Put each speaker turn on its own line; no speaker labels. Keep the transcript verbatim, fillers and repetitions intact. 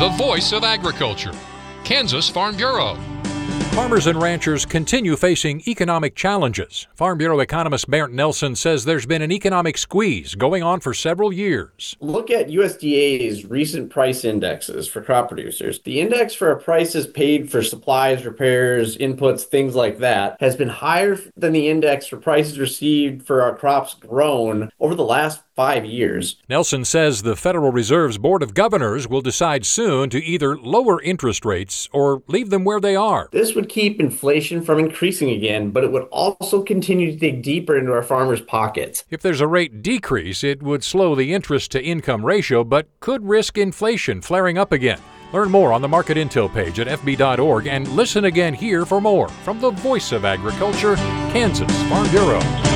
the voice of agriculture, Kansas Farm Bureau.
Farmers and ranchers continue facing economic challenges. Farm Bureau economist Bernd Nelson says there's been an economic squeeze going on for several years.
Look at U S D A's recent price indexes for crop producers. The index for a prices paid for supplies, repairs, inputs, things like that, has been higher than the index for prices received for our crops grown over the last five years.
Nelson says the Federal Reserve's Board of Governors will decide soon to either lower interest rates or leave them where they are.
This would keep inflation from increasing again, but it would also continue to dig deeper into our farmers' pockets.
If there's a rate decrease, it would slow the interest-to-income ratio, but could risk inflation flaring up again. Learn more on the Market Intel page at f b dot org and listen again here for more from the Voice of Agriculture, Kansas Farm Bureau.